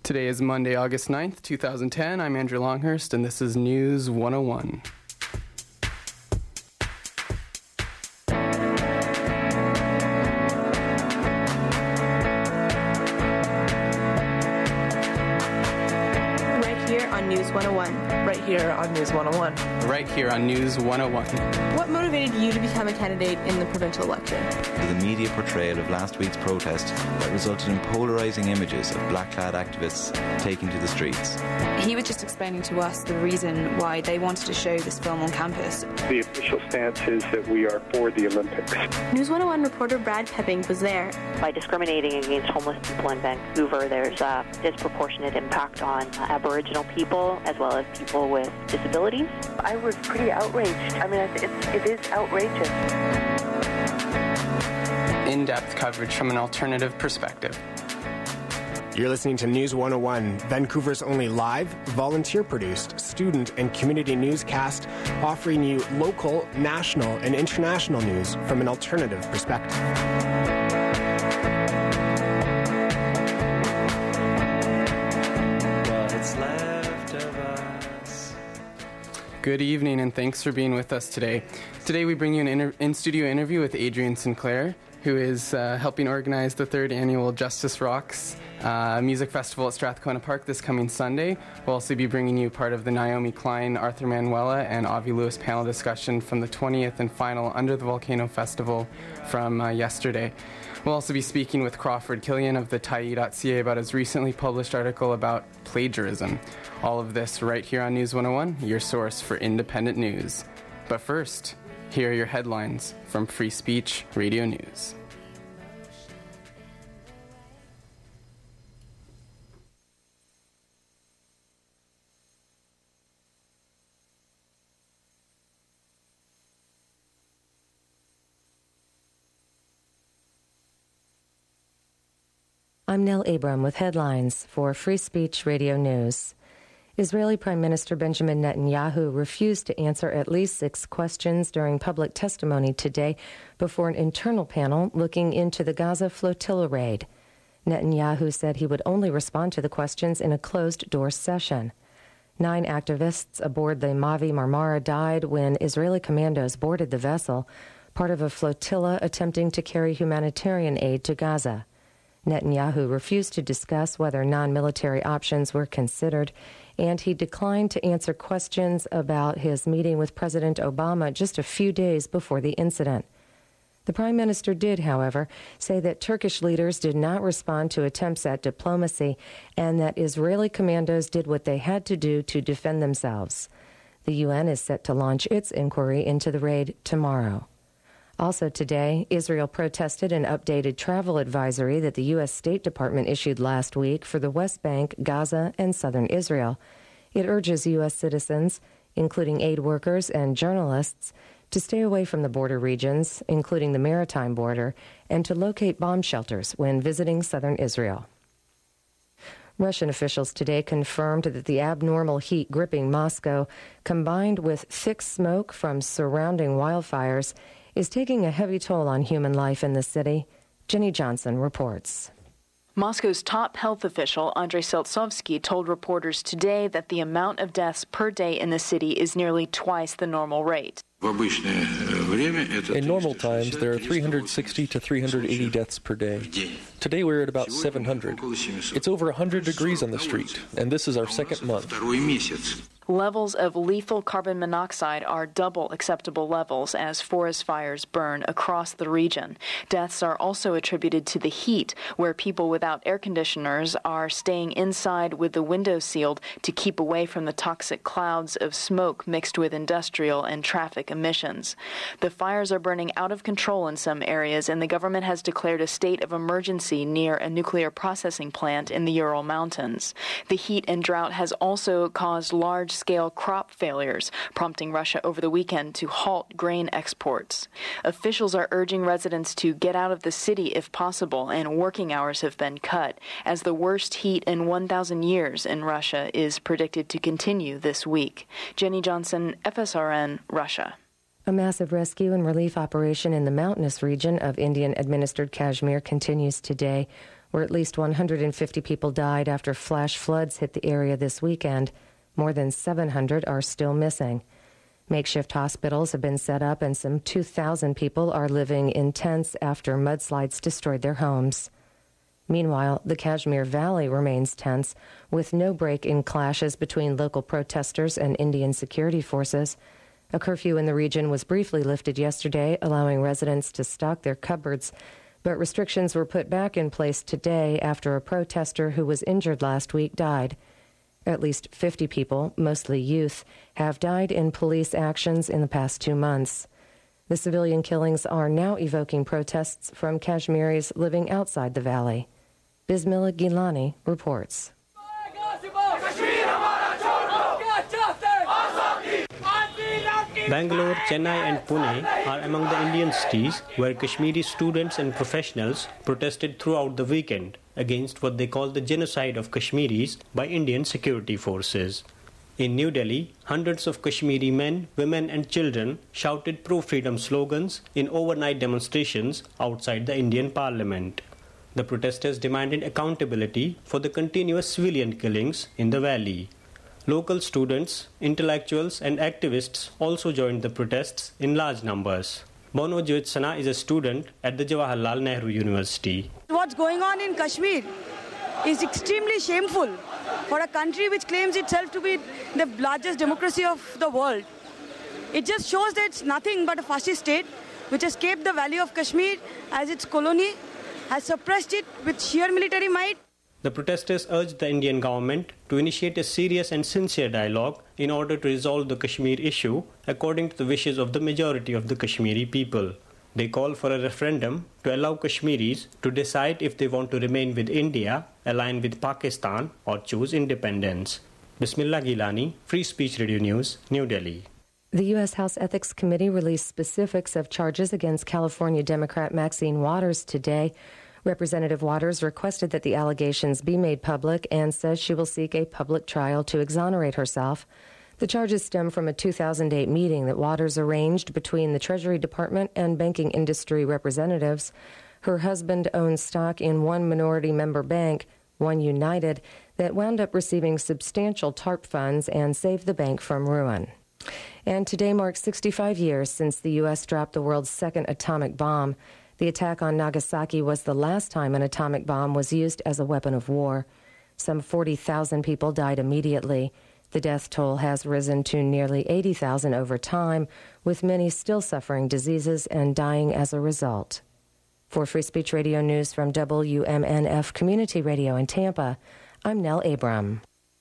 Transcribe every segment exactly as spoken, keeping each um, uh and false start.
Today is Monday, August ninth, two thousand ten. I'm Andrew Longhurst, and this is News one oh one. Right here on News one oh one. Right here on News one oh one. Right here on News one oh one. What motivated you to become a candidate in the provincial election? The media portrayal of last week's protest that resulted in polarising images of black-clad activists taking to the streets. He was just explaining to us the reason why they wanted to show this film on campus. The official stance is that we are for the Olympics. News one oh one reporter Brad Pepping was there. By discriminating against homeless people in Vancouver, there's a disproportionate impact on Aboriginal people as well as people with disabilities. I was pretty outraged. I mean, it's, it is outrageous. In-depth coverage from an alternative perspective. You're listening to News one oh one, Vancouver's only live, volunteer-produced, student and community newscast, offering you local, national, and international news from an alternative perspective. What's left of us? Good evening, and thanks for being with us today. Today we bring you an inter- in-studio interview with Adrian Sinclair, who is uh, helping organize the third annual Justice Rocks uh, music festival at Strathcona Park this coming Sunday. We'll also be bringing you part of the Naomi Klein, Arthur Manuela, and Avi Lewis panel discussion from the twentieth and final Under the Volcano Festival from uh, yesterday. We'll also be speaking with Crawford Killian of the Tyee dot c a about his recently published article about plagiarism. All of this right here on News one oh one, your source for independent news. But first, here are your headlines from Free Speech Radio News. I'm Nell Abram with headlines for Free Speech Radio News. Israeli Prime Minister Benjamin Netanyahu refused to answer at least six questions during public testimony today before an internal panel looking into the Gaza flotilla raid. Netanyahu said he would only respond to the questions in a closed-door session. Nine activists aboard the Mavi Marmara died when Israeli commandos boarded the vessel, part of a flotilla attempting to carry humanitarian aid to Gaza. Netanyahu refused to discuss whether non-military options were considered, and he declined to answer questions about his meeting with President Obama just a few days before the incident. The Prime Minister did, however, say that Turkish leaders did not respond to attempts at diplomacy and that Israeli commandos did what they had to do to defend themselves. The U N is set to launch its inquiry into the raid tomorrow. Also today, Israel protested an updated travel advisory that the U S State Department issued last week for the West Bank, Gaza, and southern Israel. It urges U S citizens, including aid workers and journalists, to stay away from the border regions, including the maritime border, and to locate bomb shelters when visiting southern Israel. Russian officials today confirmed that the abnormal heat gripping Moscow, combined with thick smoke from surrounding wildfires, is taking a heavy toll on human life in the city. Jenny Johnson reports. Moscow's top health official, Andrei Seltsovsky, told reporters today that the amount of deaths per day in the city is nearly twice the normal rate. In normal times, there are three hundred sixty to three hundred eighty deaths per day. Today, we're at about seven hundred. It's over one hundred degrees on the street, and this is our second month. Levels of lethal carbon monoxide are double acceptable levels as forest fires burn across the region. Deaths are also attributed to the heat, where people without air conditioners are staying inside with the windows sealed to keep away from the toxic clouds of smoke mixed with industrial and traffic emissions. The fires are burning out of control in some areas, and the government has declared a state of emergency near a nuclear processing plant in the Ural Mountains. The heat and drought has also caused large scale crop failures, prompting Russia over the weekend to halt grain exports. Officials are urging residents to get out of the city if possible, and working hours have been cut, as the worst heat in one thousand years in Russia is predicted to continue this week. Jenny Johnson, F S R N, Russia. A massive rescue and relief operation in the mountainous region of Indian-administered Kashmir continues today, where at least one hundred fifty people died after flash floods hit the area this weekend. More than seven hundred are still missing. Makeshift hospitals have been set up, and some two thousand people are living in tents after mudslides destroyed their homes. Meanwhile, the Kashmir Valley remains tense, with no break in clashes between local protesters and Indian security forces. A curfew in the region was briefly lifted yesterday, allowing residents to stock their cupboards, but restrictions were put back in place today after a protester who was injured last week died. At least fifty people, mostly youth, have died in police actions in the past two months. The civilian killings are now evoking protests from Kashmiris living outside the valley. Bismillah Gilani reports. Bangalore, Chennai and Pune are among the Indian cities where Kashmiri students and professionals protested throughout the weekend against what they call the genocide of Kashmiris by Indian security forces. In New Delhi, hundreds of Kashmiri men, women and children shouted pro-freedom slogans in overnight demonstrations outside the Indian Parliament. The protesters demanded accountability for the continuous civilian killings in the valley. Local students, intellectuals and activists also joined the protests in large numbers. Bono Jyotsana is a student at the Jawaharlal Nehru University. What's going on in Kashmir is extremely shameful for a country which claims itself to be the largest democracy of the world. It just shows that it's nothing but a fascist state which has kept the valley of Kashmir as its colony, has suppressed it with sheer military might. The protesters urged the Indian government to initiate a serious and sincere dialogue in order to resolve the Kashmir issue according to the wishes of the majority of the Kashmiri people. They call for a referendum to allow Kashmiris to decide if they want to remain with India, align with Pakistan or choose independence. Bismillah Gilani, Free Speech Radio News, New Delhi. The U S. House Ethics Committee released specifics of charges against California Democrat Maxine Waters today. Representative Waters requested that the allegations be made public and says she will seek a public trial to exonerate herself. The charges stem from a two thousand eight meeting that Waters arranged between the Treasury Department and banking industry representatives. Her husband owned stock in one minority member bank, One United, that wound up receiving substantial TARP funds and saved the bank from ruin. And today marks sixty-five years since the U S dropped the world's second atomic bomb. The attack on Nagasaki was the last time an atomic bomb was used as a weapon of war. Some forty thousand people died immediately. The death toll has risen to nearly eighty thousand over time, with many still suffering diseases and dying as a result. For Free Speech Radio News from W M N F Community Radio in Tampa, I'm Nell Abram.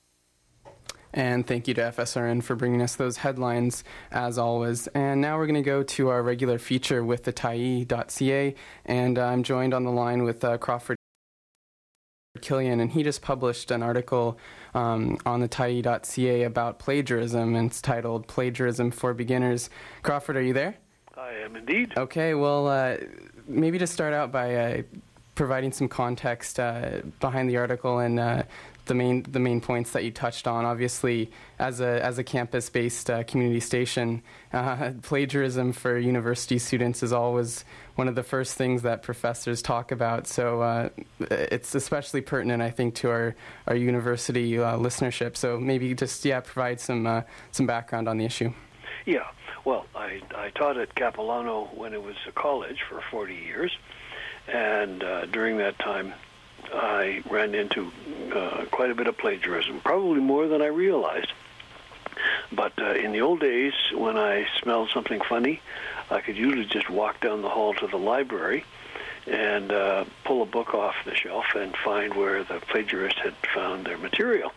And thank you to F S R N for bringing us those headlines, as always. And now we're going to go to our regular feature with the Tyee dot C A, and uh, I'm joined on the line with uh, Crawford Killian, and he just published an article um, on the Tyee dot C A about plagiarism, and it's titled Plagiarism for Beginners. Crawford, are you there? I am indeed. Okay, well, uh, maybe to start out by uh, providing some context uh, behind the article and uh, the main the main points that you touched on. Obviously, as a as a campus-based uh, community station, uh, plagiarism for university students is always one of the first things that professors talk about. So uh, it's especially pertinent, I think, to our our university uh, listenership. So maybe just yeah, provide some uh, some background on the issue. Yeah. Well, I I taught at Capilano when it was a college for forty years, and uh, during that time, I ran into uh, quite a bit of plagiarism, probably more than I realized. But uh, in the old days, when I smelled something funny, I could usually just walk down the hall to the library and uh, pull a book off the shelf and find where the plagiarist had found their material.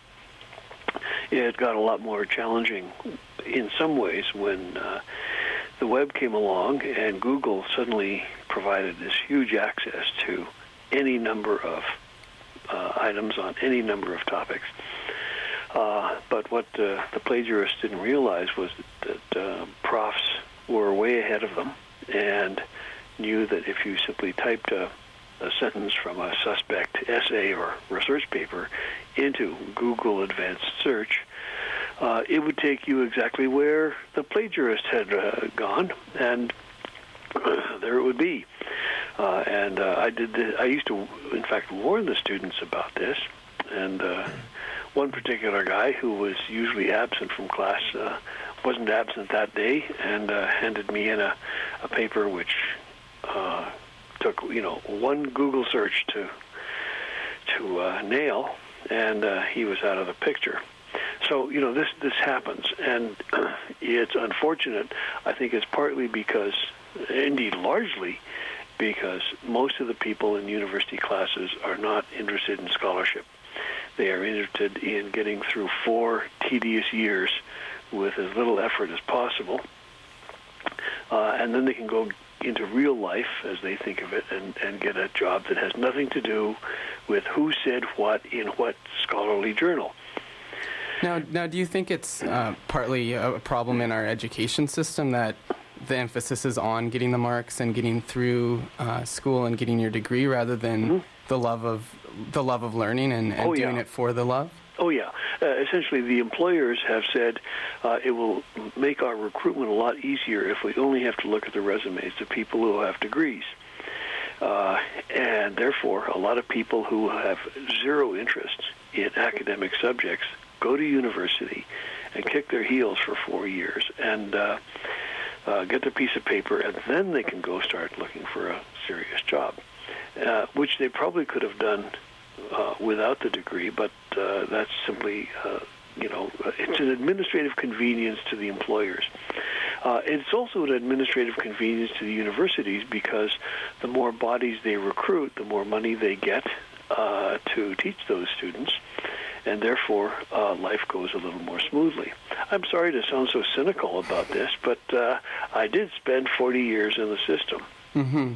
It got a lot more challenging in some ways when uh, the web came along and Google suddenly provided this huge access to any number of uh, items on any number of topics. Uh, but what uh, the plagiarists didn't realize was that, that uh, profs were way ahead of them and knew that if you simply typed a, a sentence from a suspect essay or research paper into Google Advanced Search, uh, it would take you exactly where the plagiarist had uh, gone, and uh, there it would be. Uh, and uh, I did. This, I used to, in fact, warn the students about this. And uh, one particular guy who was usually absent from class uh, wasn't absent that day, and uh, handed me in a, a paper which uh, took, you know, one Google search to to uh, nail, and uh, he was out of the picture. So, you know, this this happens, and it's unfortunate. I think it's partly because, indeed largely, because most of the people in university classes are not interested in scholarship. They are interested in getting through four tedious years with as little effort as possible, uh, and then they can go into real life, as they think of it, and, and get a job that has nothing to do with who said what in what scholarly journal. Now, now, do you think it's uh, partly a problem in our education system that the emphasis is on getting the marks and getting through uh, school and getting your degree rather than mm-hmm. the love of the love of learning and, and oh, doing yeah. it for the love? Oh, yeah. Uh, essentially, the employers have said uh, it will make our recruitment a lot easier if we only have to look at the resumes of people who have degrees. Uh, and therefore, a lot of people who have zero interest in academic subjects go to university and kick their heels for four years and uh, uh, get the piece of paper, and then they can go start looking for a serious job, uh, which they probably could have done uh, without the degree, but uh, that's simply, uh, you know, it's an administrative convenience to the employers. Uh, it's also an administrative convenience to the universities because the more bodies they recruit, the more money they get uh, to teach those students, and therefore uh, life goes a little more smoothly. I'm sorry to sound so cynical about this, but uh, I did spend forty years in the system. Mm-hmm.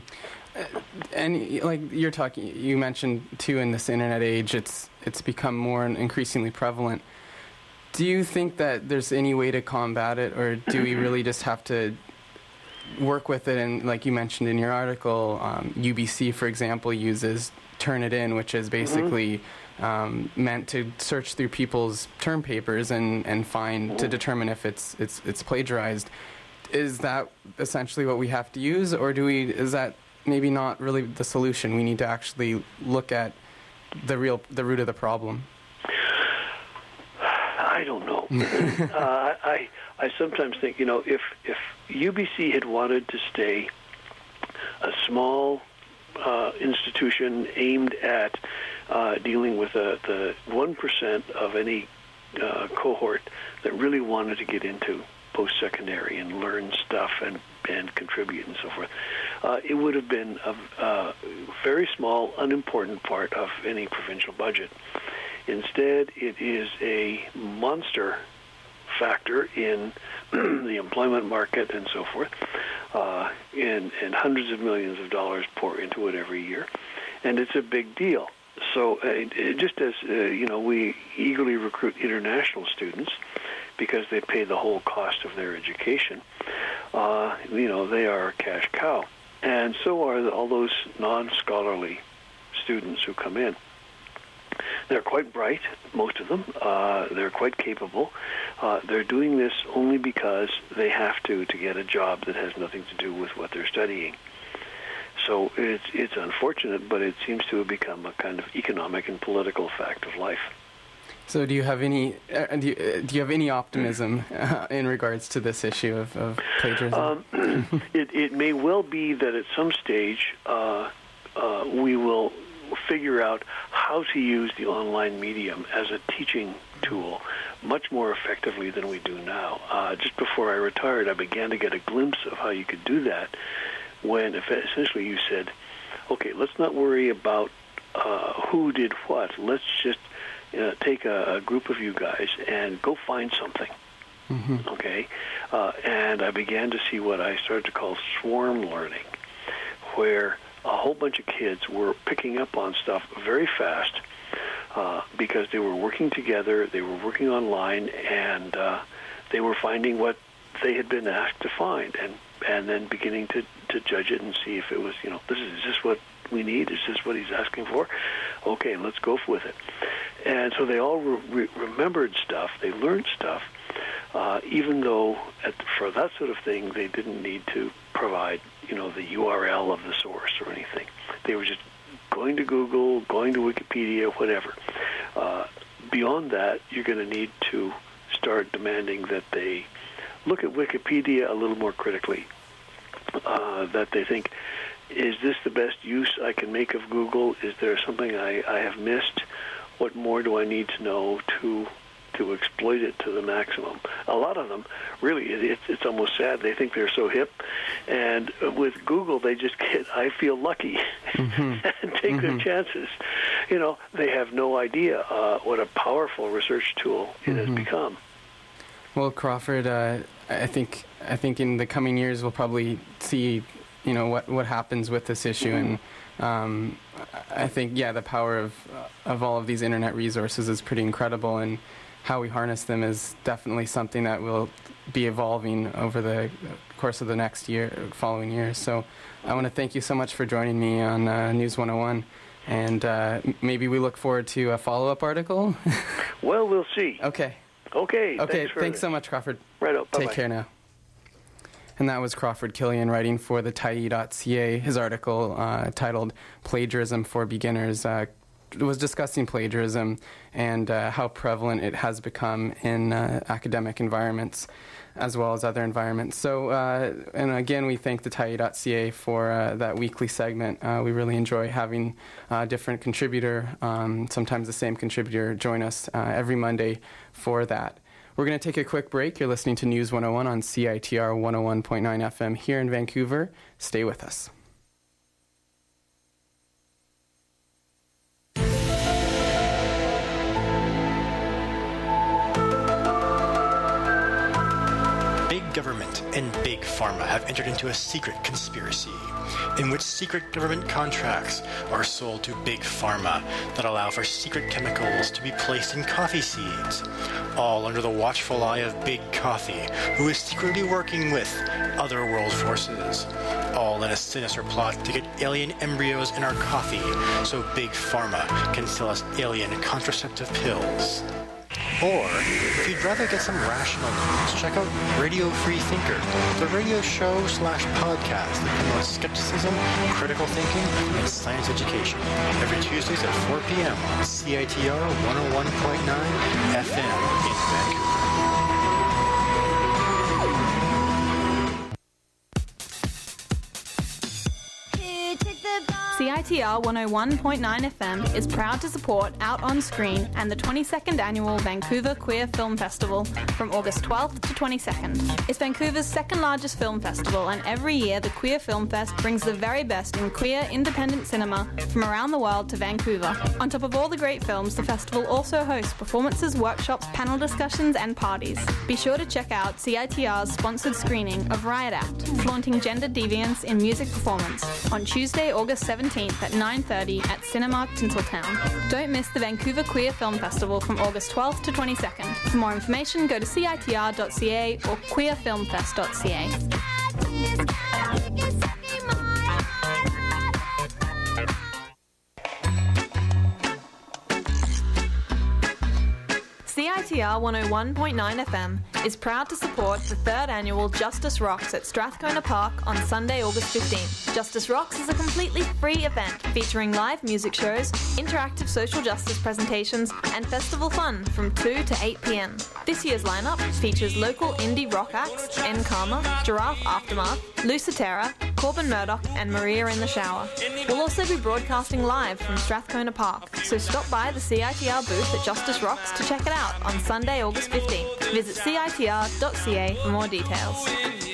And like you're talking, you mentioned too, in this internet age, it's it's become more and increasingly prevalent. Do you think that there's any way to combat it, or do we really just have to work with it? And like you mentioned in your article, um, U B C, for example, uses Turnitin, which is basically mm-hmm. um, meant to search through people's term papers and, and find mm-hmm. to determine if it's it's it's plagiarized. Is that essentially what we have to use, or do we? Is that maybe not really the solution? We need to actually look at the real the root of the problem. I don't know. uh, I I sometimes think, you know, if if U B C had wanted to stay a small uh, institution aimed at uh, dealing with uh, the one percent of any uh, cohort that really wanted to get into post-secondary and learn stuff and, and contribute and so forth, uh, it would have been a, a very small, unimportant part of any provincial budget. Instead, it is a monster factor in the employment market and so forth, uh, and, and hundreds of millions of dollars pour into it every year, and it's a big deal. So uh, it, just as, uh, you know, we eagerly recruit international students because they pay the whole cost of their education, uh, you know, they are a cash cow. And so are all those non-scholarly students who come in. They're quite bright, most of them. Uh, they're quite capable. Uh, they're doing this only because they have to to get a job that has nothing to do with what they're studying. So it's it's unfortunate, but it seems to have become a kind of economic and political fact of life. So do you have any uh, do, you, uh, do you have any optimism uh, in regards to this issue of, of plagiarism? Um, it, it may well be that at some stage uh, uh, we will figure out how to use the online medium as a teaching tool much more effectively than we do now. Uh, just before I retired, I began to get a glimpse of how you could do that when if essentially you said, okay, let's not worry about uh, who did what. Let's just uh, take a, a group of you guys and go find something. Mm-hmm. Okay? Uh, and I began to see what I started to call swarm learning, where a whole bunch of kids were picking up on stuff very fast uh, because they were working together, they were working online, and uh, they were finding what they had been asked to find, and and then beginning to, to judge it and see if it was, you know, this is, is this what we need? Is this what he's asking for? Okay, let's go with it. And so they all re- remembered stuff, they learned stuff, uh, even though at, for that sort of thing they didn't need to provide you know, the U R L of the source or anything. They were just going to Google, going to Wikipedia, whatever. Uh, beyond that, you're going to need to start demanding that they look at Wikipedia a little more critically, uh, that they think, is this the best use I can make of Google? Is there something I, I have missed? What more do I need to know to to exploit it to the maximum? A lot of them, really, it, it's, it's almost sad. They think they're so hip. And with Google, they just get, I feel lucky, mm-hmm. and take mm-hmm. their chances. You know, they have no idea uh, what a powerful research tool it mm-hmm. has become. Well, Crawford, uh, I think I think in the coming years we'll probably see, you know, what, what happens with this issue. Mm-hmm. And um, I think, yeah, the power of of all of these internet resources is pretty incredible, and how we harness them is definitely something that will be evolving over the course of the next year, following years. So I want to thank you so much for joining me on uh, News one oh one, and uh, maybe we look forward to a follow-up article. Well, we'll see. Okay. Okay. Okay, thanks, thanks so much, Crawford. Right up. Take care now. And that was Crawford Killian writing for the Tyee dot C A. His article uh, titled Plagiarism for Beginners uh, was discussing plagiarism and uh, how prevalent it has become in uh, academic environments as well as other environments. So, uh, and again, we thank the Tyee dot C A for uh, that weekly segment. Uh, we really enjoy having a different contributor, um, sometimes the same contributor, join us uh, every Monday for that. We're going to take a quick break. You're listening to News one oh one on C I T R one oh one point nine F M here in Vancouver. Stay with us. Big government and big pharma have entered into a secret conspiracy in which secret government contracts are sold to big pharma that allow for secret chemicals to be placed in coffee seeds, all under the watchful eye of Big Coffee, who is secretly working with other world forces, all in a sinister plot to get alien embryos in our coffee so Big Pharma can sell us alien contraceptive pills. Or, if you'd rather get some rational news, check out Radio Free Thinker, the radio show slash podcast that promotes skepticism, critical thinking, and science education, every Tuesdays at four p.m. on C I T R one oh one point nine F M in Vancouver. C I T R one oh one point nine F M is proud to support Out on Screen and the twenty-second Annual Vancouver Queer Film Festival from August twelfth to twenty-second. It's Vancouver's second largest film festival, and every year the Queer Film Fest brings the very best in queer independent cinema from around the world to Vancouver. On top of all the great films, the festival also hosts performances, workshops, panel discussions and parties. Be sure to check out C I T R's sponsored screening of Riot Act, flaunting gender deviance in music performance, on Tuesday, August seventeenth at nine thirty at Cinemark Tinseltown. Don't miss the Vancouver Queer Film Festival from August twelfth to twenty-second. For more information, go to C I T R dot C A or queer film fest dot C A. C I T R one oh one point nine F M is proud to support the third annual Justice Rocks at Strathcona Park on Sunday, August fifteenth. Justice Rocks is a completely free event featuring live music shows, interactive social justice presentations, and festival fun from two to eight p.m. This year's lineup features local indie rock acts En Karma, Giraffe Aftermath, Lucitera, Corbin Murdoch, and Maria in the Shower. We'll also be broadcasting live from Strathcona Park, so stop by the C I T R booth at Justice Rocks to check it out on Sunday, August fifteenth. Visit C I T R dot C A for more details.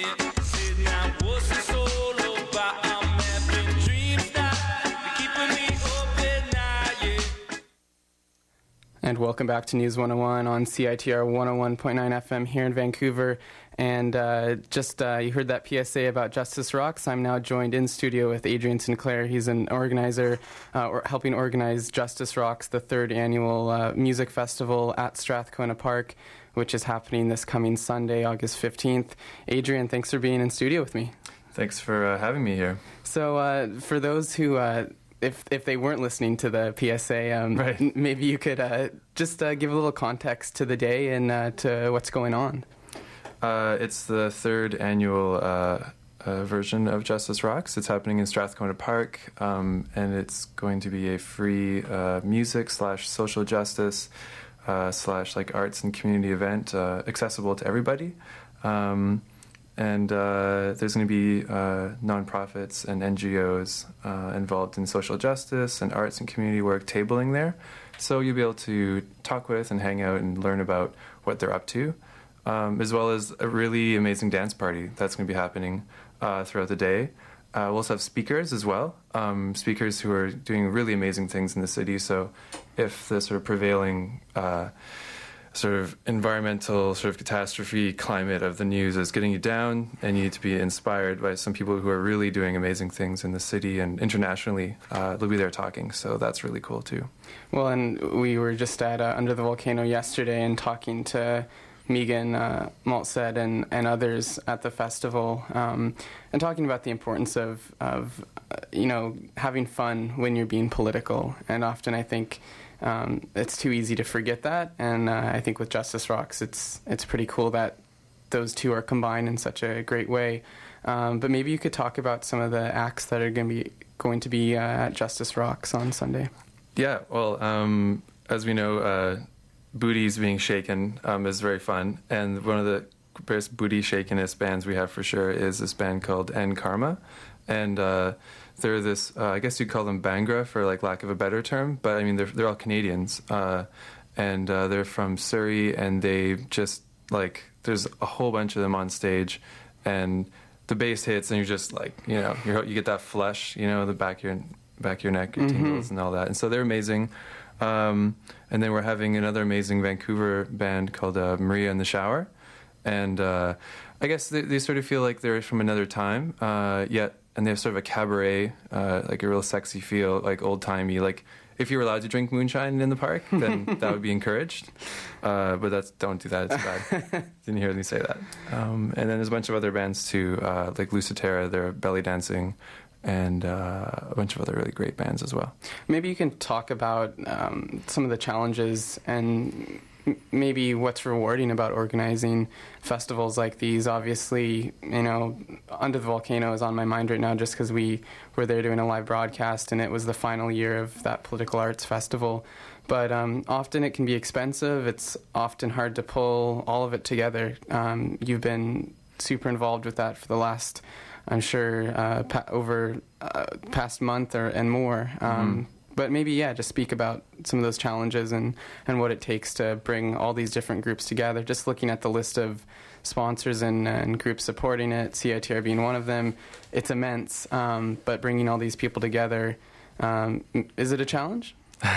And welcome back to News one oh one on C I T R one oh one point nine F M here in Vancouver. And uh, just uh, you heard that P S A about Justice Rocks. I'm now joined in studio with Adrian Sinclair. He's an organizer, uh, or helping organize Justice Rocks, the third annual uh, music festival at Strathcona Park, which is happening this coming Sunday, August fifteenth. Adrian, thanks for being in studio with me. Thanks for uh, having me here. So uh, for those who... Uh, If if they weren't listening to the P S A, um, right. n- maybe you could uh, just uh, give a little context to the day and uh, to what's going on. Uh, it's the third annual uh, uh, version of Justice Rocks. It's happening in Strathcona Park, um, and it's going to be a free uh, music slash social justice uh, slash like arts and community event, uh, accessible to everybody. Um, and uh, there's going to be uh, nonprofits and N G Os uh, involved in social justice and arts and community work tabling there. So you'll be able to talk with and hang out and learn about what they're up to, um, as well as a really amazing dance party that's going to be happening uh, throughout the day. Uh, we'll also have speakers as well, um, speakers who are doing really amazing things in the city. So if the sort of prevailing uh, sort of environmental sort of catastrophe climate of the news is getting you down, and you need to be inspired by some people who are really doing amazing things in the city and internationally, uh, they'll be there talking. So that's really cool too. Well, and we were just at uh, Under the Volcano yesterday and talking to Megan uh, Maltstead and, and others at the festival, um, and talking about the importance of, of uh, you know, having fun when you're being political. And often I think um, it's too easy to forget that. And uh, I think with Justice Rocks, it's it's pretty cool that those two are combined in such a great way. Um, but maybe you could talk about some of the acts that are going to be going to be uh, at Justice Rocks on Sunday. Yeah, well, um, as we know, uh, booties being shaken um, is very fun, and one of the best booty shakenest bands we have for sure is this band called N Karma, and uh, they're this, uh, I guess you'd call them Bhangra for like lack of a better term, but I mean they're they're all Canadians, uh, and uh, they're from Surrey, and they just like there's a whole bunch of them on stage, and the bass hits, and you're just like you know you're, you get that flush, you know, the back of your back of your neck, your Mm-hmm. tingles and all that, and so they're amazing. Um, and then we're having another amazing Vancouver band called uh, Maria in the Shower. And uh, I guess they, they sort of feel like they're from another time, uh, yet, and they have sort of a cabaret, uh, like a real sexy feel, like old-timey. Like, if you were allowed to drink moonshine in the park, then that would be encouraged. Uh, but that's don't do that, it's bad. Didn't hear me say that. Um, and then there's a bunch of other bands, too, uh, like Lucitera, they're belly dancing, and uh, a bunch of other really great bands as well. Maybe you can talk about um, some of the challenges and m- maybe what's rewarding about organizing festivals like these. Obviously, you know, Under the Volcano is on my mind right now just because we were there doing a live broadcast and it was the final year of that political arts festival. But um, often it can be expensive. It's often hard to pull all of it together. Um, you've been super involved with that for the last I'm sure, uh, pa- over uh, past month or and more. Um, mm-hmm. But maybe, yeah, just speak about some of those challenges and, and what it takes to bring all these different groups together. Just looking at the list of sponsors and, and groups supporting it, C I T R being one of them, it's immense. Um, but bringing all these people together, um, is it a challenge?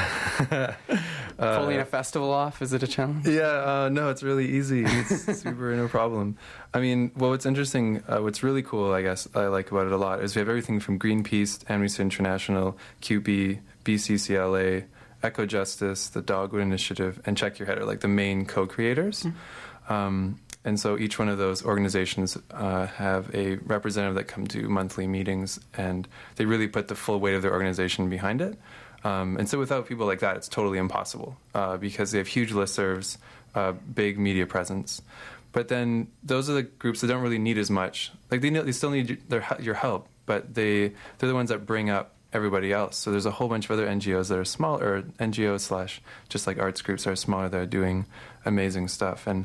uh, Pulling a festival off, is it a challenge? Yeah, uh, no, it's really easy. It's super no problem. I mean, well, what's interesting, uh, what's really cool, I guess, I like about it a lot, is we have everything from Greenpeace, Amnesty International, C U P E, B C C L A, Eco Justice, the Dogwood Initiative, and Check Your Head are like the main co-creators. Mm-hmm. Um, and so each one of those organizations uh, have a representative that come to monthly meetings, and they really put the full weight of their organization behind it. Um, and so without people like that, it's totally impossible uh, because they have huge listservs, uh, big media presence. But then those are the groups that don't really need as much. Like they, know, they still need their, your help, but they, they're the ones that bring up everybody else. So there's a whole bunch of other N G Os that are small, or N G Os slash just like arts groups that are smaller that are doing amazing stuff. And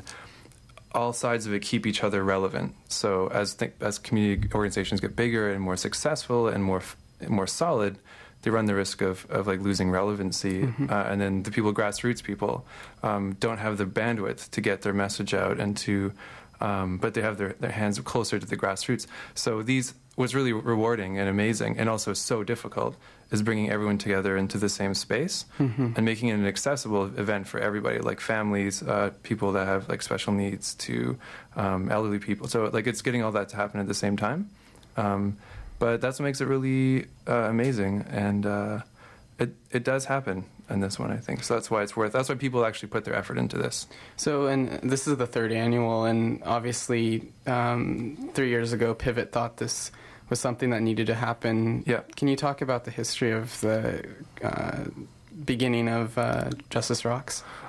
all sides of it keep each other relevant. So as th- as community organizations get bigger and more successful and more f- more solid, they run the risk of, of like losing relevancy, mm-hmm. uh, and then the people, grassroots people, um, don't have the bandwidth to get their message out and to, um, but they have their, their hands closer to the grassroots. So these, what's really rewarding and amazing and also so difficult is bringing everyone together into the same space, mm-hmm. and making it an accessible event for everybody, like families, uh, people that have like special needs, to um, elderly people. So like it's getting all that to happen at the same time. Um, But that's what makes it really uh, amazing, and uh, it it does happen in this one, I think. So that's why it's worth. That's why people actually put their effort into this. So, and this is the third annual, and obviously, um, three years ago, Pivot thought this was something that needed to happen. Yeah. Can you talk about the history of the uh, beginning of uh, Justice Rocks?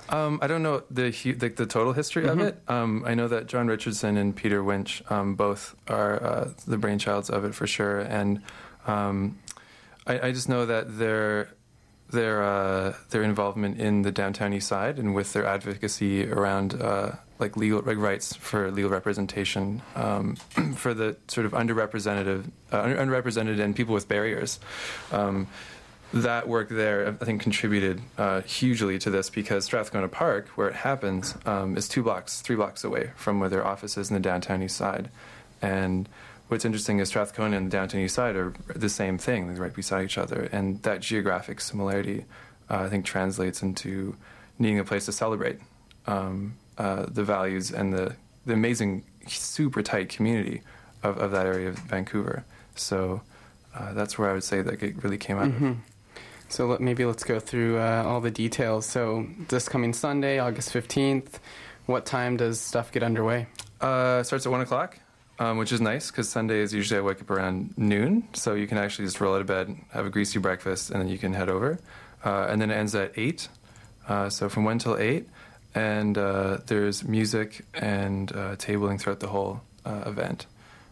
Um, I don't know the like the total history mm-hmm. of it. Um, I know that John Richardson and Peter Winch um, both are uh, the brainchilds of it for sure, and um, I, I just know that their their uh, their involvement in the downtown East Side and with their advocacy around uh, like legal like rights for legal representation um, for the sort of underrepresented uh, underrepresented and people with barriers. Um, That work there, I think, contributed uh, hugely to this because Strathcona Park, where it happens, um, is two blocks, three blocks away from where their office is in the downtown East Side. And what's interesting is Strathcona and the downtown East Side are the same thing. They're right beside each other. And that geographic similarity, uh, I think, translates into needing a place to celebrate um, uh, the values and the, the amazing, super tight community of, of that area of Vancouver. So uh, that's where I would say that it really came out mm-hmm. of. So let, maybe let's go through uh, all the details. So this coming Sunday, August fifteenth, what time does stuff get underway? Uh, it starts at one o'clock, um, which is nice because Sundays usually I wake up around noon, so you can actually just roll out of bed, have a greasy breakfast, and then you can head over. Uh, and then it ends at eight, uh, so from one till eight, and uh, there's music and uh, tabling throughout the whole uh, event.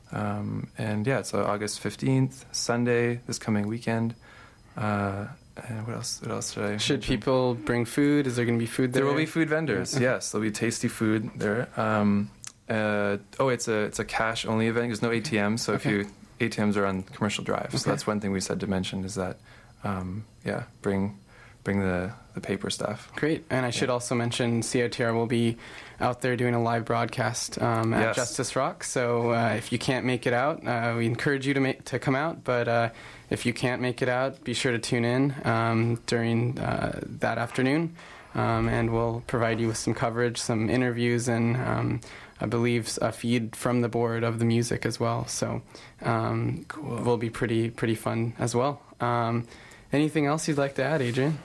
Um, and yeah, so August fifteenth, Sunday, this coming weekend. Uh, And what else? What else should I? Should mention? People bring food? Is there going to be food there? There will be food vendors. Yeah. Yes, there'll be tasty food there. Um, uh, oh, it's a it's a cash only event. There's no A T Ms, so okay. if you A T Ms are on commercial drive. Okay. So that's one thing we said to mention is that, um, yeah, bring bring the the paper stuff. Great, and I should yeah. also mention C I T R will be out there doing a live broadcast um, at yes. Justice Rock. So uh, if you can't make it out, uh, we encourage you to make to come out, but. Uh, If you can't make it out, be sure to tune in um, during uh, that afternoon, um, and we'll provide you with some coverage, some interviews, and um, I believe a feed from the board of the music as well. So um, cool. Will be pretty pretty fun as well. Um, anything else you'd like to add, Adrian?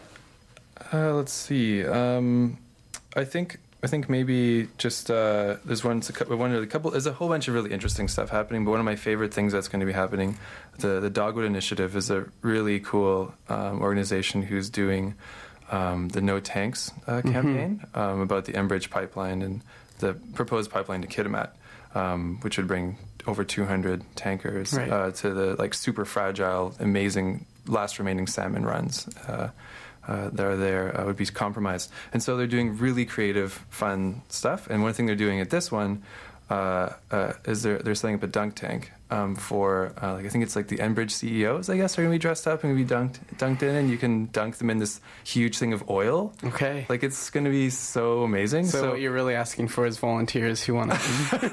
Uh, let's see. Um, I think. I think maybe just uh, there's one, one a couple. There's a whole bunch of really interesting stuff happening. But one of my favorite things that's going to be happening, the the Dogwood Initiative, is a really cool um, organization who's doing um, the No Tanks uh, campaign mm-hmm. um, about the Enbridge pipeline and the proposed pipeline to Kitimat, um, which would bring over two hundred tankers right. uh, to the like super fragile, amazing last remaining salmon runs. Uh, Uh, that are there uh, would be compromised. And so they're doing really creative, fun stuff. And one thing they're doing at this one uh, uh, is they're, they're setting up a dunk tank um, for, uh, like I think it's like the Enbridge C E Os, I guess, are going to be dressed up and be dunked, dunked in, and you can dunk them in this huge thing of oil. Okay. Like, it's going to be so amazing. So, so what you're really asking for is volunteers who want to...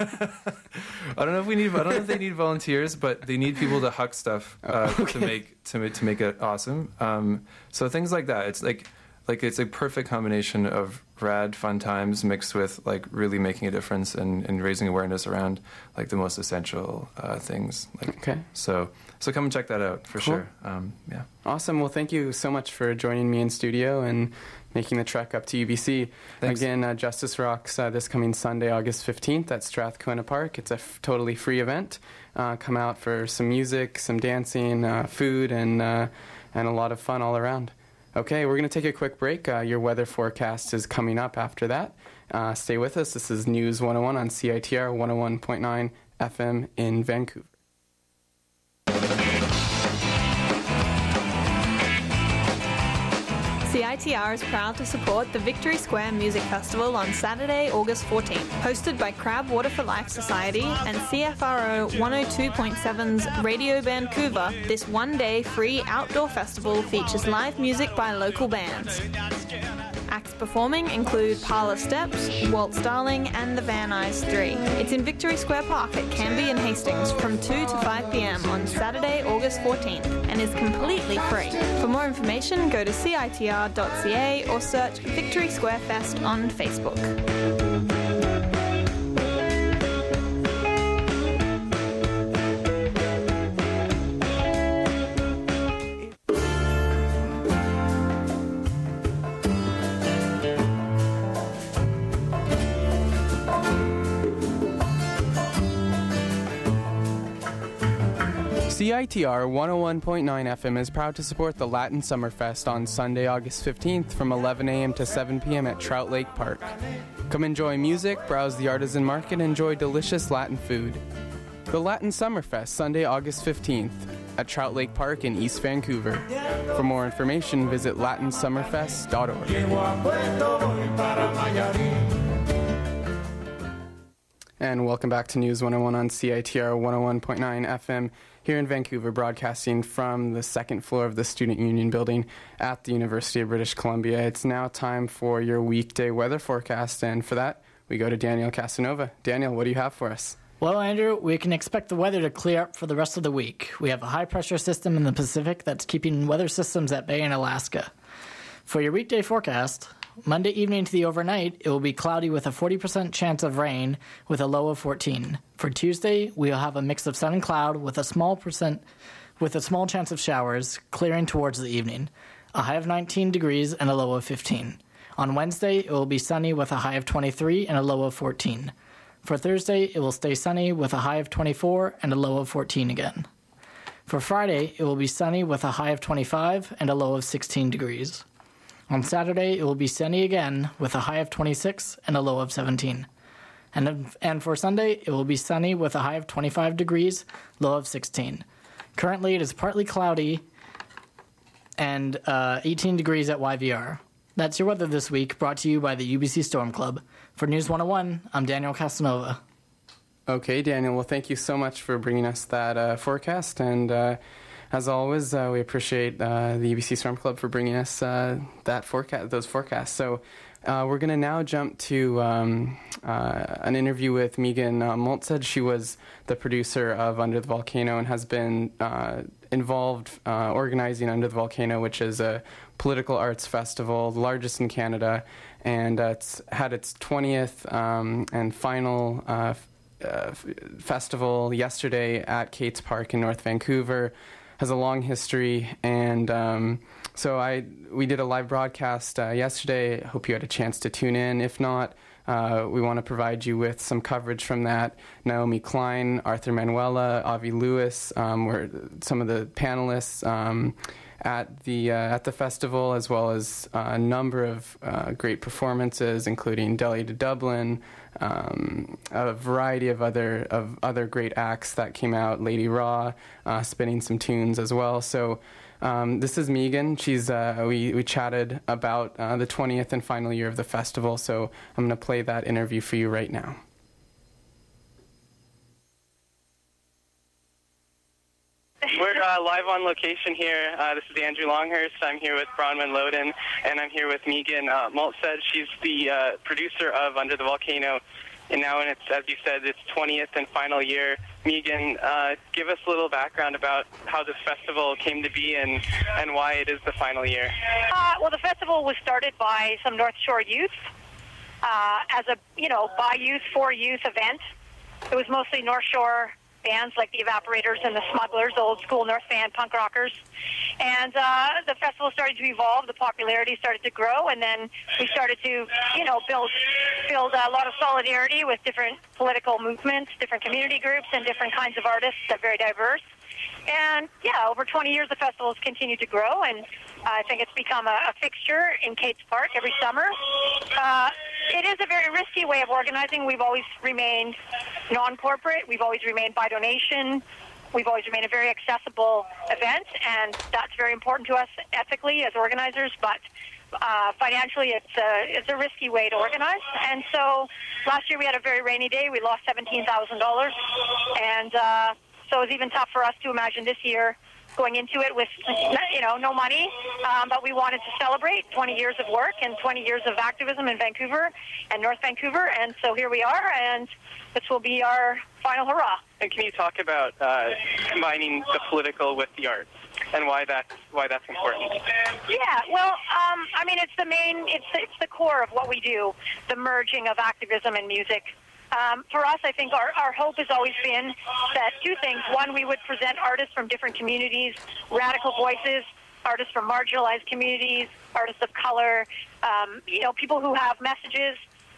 I don't know if we need, I don't know if they need volunteers, but they need people to huck stuff uh, okay. to make to, to make it awesome. Um, so things like that. It's like... Like, it's a perfect combination of rad, fun times mixed with, like, really making a difference and, and raising awareness around, like, the most essential uh, things. Like, okay. So so come and check that out, for cool. sure. Um, yeah. Awesome. Well, thank you so much for joining me in studio and making the trek up to U B C. Thanks. Again, uh, Justice Rocks uh, this coming Sunday, August fifteenth at Strathcona Park. It's a f- totally free event. Uh, come out for some music, some dancing, uh, food, and uh, and a lot of fun all around. Okay, we're going to take a quick break. Uh, your weather forecast is coming up after that. Uh, stay with us. This is News one oh one on C I T R one oh one point nine F M in Vancouver. C I T R is proud to support the Victory Square Music Festival on Saturday, August fourteenth. Hosted by Crab Water for Life Society and C F R O one oh two point seven's Radio Vancouver, this one-day free outdoor festival features live music by local bands. Acts performing include Parlor Steps, Waltz Darling, and the Van Nuys three. It's in Victory Square Park at Canby and Hastings from two to five p.m. on Saturday, August fourteenth, and is completely free. For more information, go to C I T R dot C A or search Victory Square Fest on Facebook. C C I T R one oh one point nine F M is proud to support the Latin Summerfest on Sunday, August fifteenth from eleven a.m. to seven p.m. at Trout Lake Park. Come enjoy music, browse the artisan market, and enjoy delicious Latin food. The Latin Summerfest, Sunday, August fifteenth at Trout Lake Park in East Vancouver. For more information, visit latin summerfest dot org. And welcome back to News one oh one on C I T R one oh one point nine F M here in Vancouver, broadcasting from the second floor of the Student Union building at the University of British Columbia. It's now time for your weekday weather forecast, and for that, we go to Daniel Casanova. Daniel, what do you have for us? Well, Andrew, we can expect the weather to clear up for the rest of the week. We have a high-pressure system in the Pacific that's keeping weather systems at bay in Alaska. For your weekday forecast, Monday evening to the overnight, it will be cloudy with a forty percent chance of rain with a low of fourteen. For Tuesday, we'll have a mix of sun and cloud with a small percent, with a small chance of showers, clearing towards the evening. A high of nineteen degrees and a low of fifteen. On Wednesday, it will be sunny with a high of twenty-three and a low of fourteen. For Thursday, it will stay sunny with a high of twenty-four and a low of fourteen again. For Friday, it will be sunny with a high of twenty-five and a low of sixteen degrees. On Saturday, it will be sunny again with a high of twenty-six and a low of seventeen. And, and for Sunday, it will be sunny with a high of twenty-five degrees, low of sixteen. Currently, it is partly cloudy and uh, eighteen degrees at Y V R. That's your weather this week, brought to you by the U B C Storm Club. For News one oh one, I'm Daniel Casanova. Okay, Daniel. Well, thank you so much for bringing us that uh, forecast. And uh, as always, uh, we appreciate uh, the U B C Storm Club for bringing us uh, that forecast, those forecasts. So uh, we're going to now jump to um, uh, an interview with Megan uh, Moltzed. She was the producer of Under the Volcano and has been uh, involved uh, organizing Under the Volcano, which is a political arts festival, the largest in Canada, and uh, it's had its twentieth um, and final uh, f- uh, f- festival yesterday at Kate's Park in North Vancouver. Has a long history, and um, so I we did a live broadcast uh, yesterday. Hope you had a chance to tune in. If not, uh, we want to provide you with some coverage from that. Naomi Klein, Arthur Manuela, Avi Lewis um, were some of the panelists um, at the uh, at the festival, as well as uh, a number of uh, great performances, including Delhi to Dublin, um, a variety of other of other great acts that came out. Lady Raw uh, spinning some tunes as well. So um, this is Megan. She's uh, we we chatted about uh, the twentieth and final year of the festival. So I'm going to play that interview for you right now. We're uh, live on location here. Uh, this is Andrew Longhurst. I'm here with Bronwyn Loden, and I'm here with Megan uh, Moltzed. She's the uh, producer of Under the Volcano, and now in its, as you said, its twentieth and final year. Megan, uh, give us a little background about how this festival came to be and, and why it is the final year. Uh, well, the festival was started by some North Shore youth uh, as a, you know, by youth, for youth event. It was mostly North Shore bands like the Evaporators and the Smugglers, old school North Van punk rockers. And uh, the festival started to evolve, the popularity started to grow, and then we started to, you know, build build a lot of solidarity with different political movements, different community groups, and different kinds of artists that are very diverse. And, yeah, over twenty years, the festival has continued to grow, and I think it's become a, a fixture in Kate's Park every summer. Uh, it is a very risky way of organizing. We've always remained non-corporate. We've always remained by donation. We've always remained a very accessible event, and that's very important to us ethically as organizers, but uh, financially it's a, it's a risky way to organize. And so last year we had a very rainy day. We lost seventeen thousand dollars, and uh, so it was even tough for us to imagine this year going into it with, you know, no money, um, but we wanted to celebrate twenty years of work and twenty years of activism in Vancouver and North Vancouver, and so here we are, and this will be our final hurrah. And can you talk about uh, combining the political with the arts and why that's why that's important? Yeah, well, um, I mean, it's the main, it's it's the core of what we do, the merging of activism and music. Um, for us, I think our, our hope has always been that two things. One, we would present artists from different communities, radical voices, artists from marginalized communities, artists of color, um, you know, people who have messages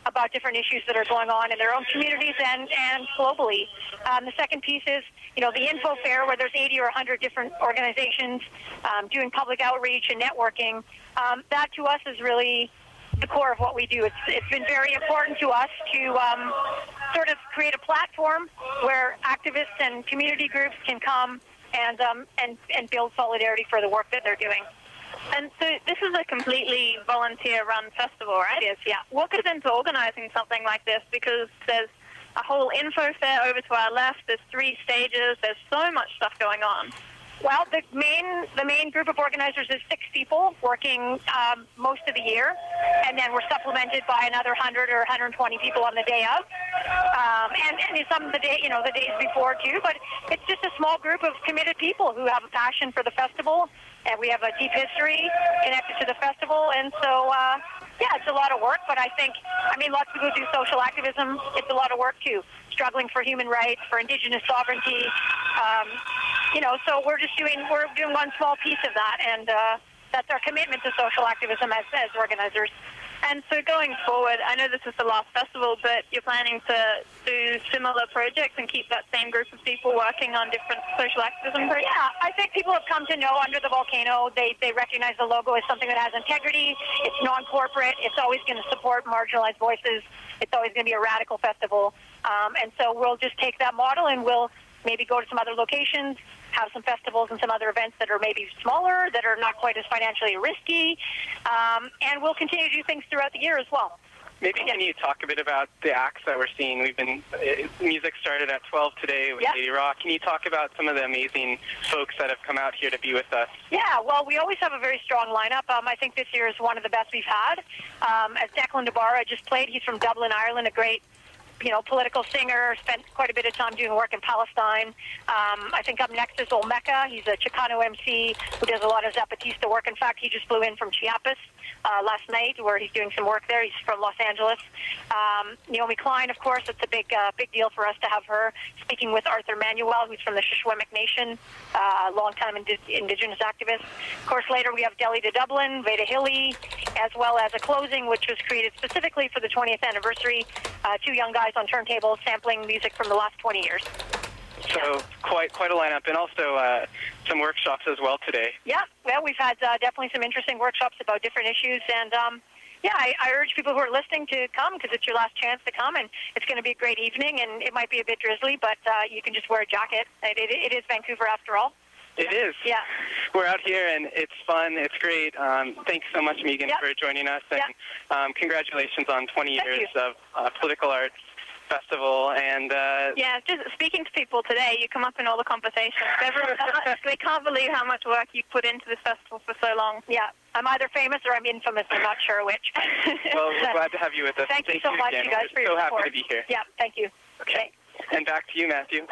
about different issues that are going on in their own communities and, and globally. Um, the second piece is, you know, the info fair where there's eighty or one hundred different organizations um, doing public outreach and networking. Um, that to us is really the core of what we do. It's, it's been very important to us to um, sort of create a platform where activists and community groups can come and um, and and build solidarity for the work that they're doing. And so this is a completely volunteer-run festival, right? It is, yeah. What goes into organizing something like this? Because there's a whole info fair over to our left. There's three stages. There's so much stuff going on. Well, the main the main group of organizers is six people working um, most of the year, and then we're supplemented by another one hundred or one hundred twenty people on the day of, um, and, and some of the day, you know, the days before too. But it's just a small group of committed people who have a passion for the festival, and we have a deep history connected to the festival, and so. Uh, Yeah, it's a lot of work, but I think, I mean, lots of people do social activism. It's a lot of work, too, struggling for human rights, for Indigenous sovereignty. Um, you know, so we're just doing, we're doing one small piece of that, and uh, that's our commitment to social activism as, as organizers. And so going forward, I know this is the last festival, but you're planning to do similar projects and keep that same group of people working on different social activism projects? Yeah, I think people have come to know Under the Volcano. They they recognize the logo as something that has integrity. It's non-corporate. It's always going to support marginalized voices. It's always going to be a radical festival. Um, and so we'll just take that model and we'll maybe go to some other locations, have some festivals and some other events that are maybe smaller, that are not quite as financially risky, um, and we'll continue to do things throughout the year as well. Maybe can you talk a bit about the acts that we're seeing? We've been uh, music started at twelve today with yep. Lady Rock. Can you talk about some of the amazing folks that have come out here to be with us? Yeah, well, we always have a very strong lineup. Um, I think this year is one of the best we've had. Um, as Declan DeBarra just played, he's from Dublin, Ireland, a great you know, political singer, spent quite a bit of time doing work in Palestine. Um, I think up next is Olmeca. He's a Chicano M C who does a lot of Zapatista work. In fact, he just flew in from Chiapas uh, last night where he's doing some work there. He's from Los Angeles. Um, Naomi Klein, of course, it's a big uh, big deal for us to have her speaking with Arthur Manuel, who's from the Shishwemic Nation, uh, longtime indi- indigenous activist. Of course, later we have Delhi to Dublin, Veda Hilly, as well as a closing which was created specifically for the twentieth anniversary. Uh, two young guys on turntables sampling music from the last twenty years. So yeah. quite quite a lineup, and also uh, some workshops as well today. Yeah, well, we've had uh, definitely some interesting workshops about different issues, and um, yeah, I, I urge people who are listening to come because it's your last chance to come, and it's going to be a great evening, and it might be a bit drizzly, but uh, you can just wear a jacket. It, it, it is Vancouver after all. It is. Yeah. We're out here, and it's fun. It's great. Um, thanks so much, Megan, yep. for joining us, and yep. um, congratulations on twenty Thank years you. of uh, political arts festival. And uh, yeah, just speaking to people today, you come up in all the conversations. Everyone, they can't believe how much work you put into this festival for so long. Yeah, I'm either famous or I'm infamous. I'm not sure which. Well, we're glad to have you with us. Thank, thank you so much, again. you guys, we're for so your support. happy to be here. Yeah, thank you. Okay. And back to you, Matthew.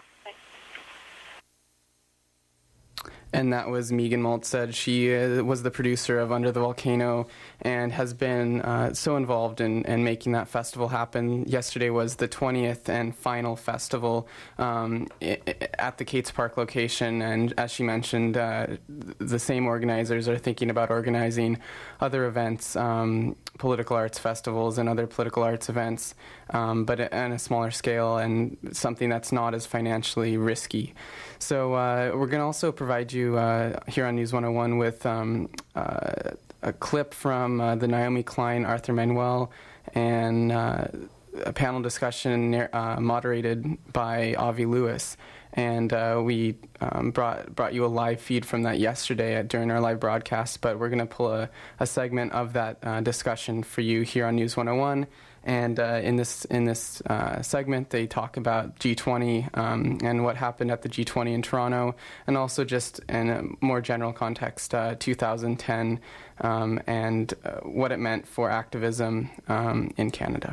And that was Megan Maltzed. She uh, was the producer of Under the Volcano and has been uh, so involved in, in making that festival happen. Yesterday was the twentieth and final festival um, I- at the Cates Park location. And as she mentioned, uh, the same organizers are thinking about organizing other events, um, political arts festivals and other political arts events, um, but on a smaller scale and something that's not as financially risky. So uh, we're going to also provide you uh, here on News one oh one with um, uh, a clip from uh, the Naomi Klein, Arthur Manuel, and uh, a panel discussion uh, moderated by Avi Lewis. And uh, we um, brought brought you a live feed from that yesterday at, during our live broadcast, but we're going to pull a, a segment of that uh, discussion for you here on News one oh one. And uh, in this in this uh, segment, they talk about G twenty um, and what happened at the G twenty in Toronto, and also just in a more general context, uh, two thousand ten, um, and uh, what it meant for activism um, in Canada.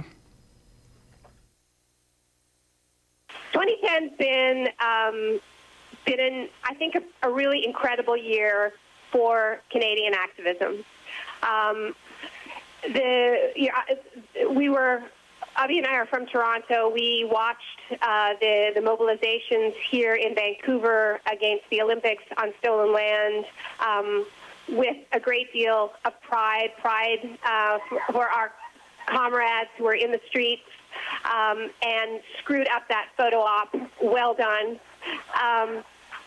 twenty ten's been um, been an, I think a, a really incredible year for Canadian activism. Um, the yeah, we were Avi and I are from Toronto. We watched uh, the the mobilizations here in Vancouver against the Olympics on stolen land um, with a great deal of pride, pride uh, for, for our comrades who were in the streets um, and screwed up that photo op. Well done. Um,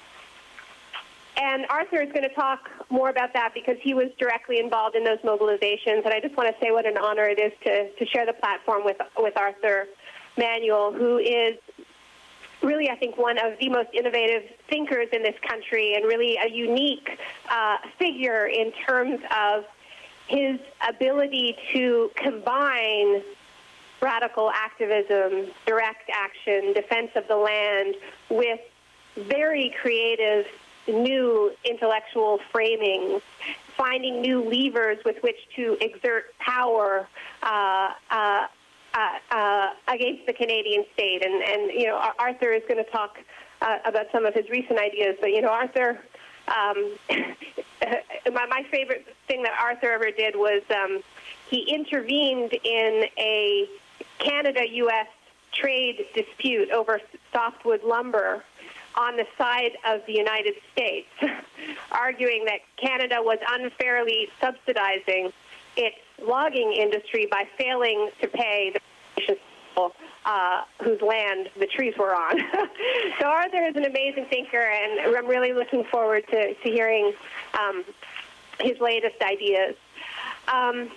and Arthur is going to talk more about that because he was directly involved in those mobilizations. And I just want to say what an honor it is to, to share the platform with, with Arthur Manuel, who is really, I think, one of the most innovative thinkers in this country and really a unique uh, figure in terms of his ability to combine radical activism, direct action, defense of the land, with very creative new intellectual framing, finding new levers with which to exert power uh, uh, uh, uh, against the Canadian state. And, and you know, Arthur is going to talk uh, about some of his recent ideas. But, you know, Arthur, um, my, my favorite thing that Arthur ever did was um, he intervened in a Canada U S trade dispute over softwood lumber on the side of the United States, arguing that Canada was unfairly subsidizing its logging industry by failing to pay the people uh, whose land the trees were on. So Arthur is an amazing thinker, and I'm really looking forward to, to hearing um, his latest ideas. Um,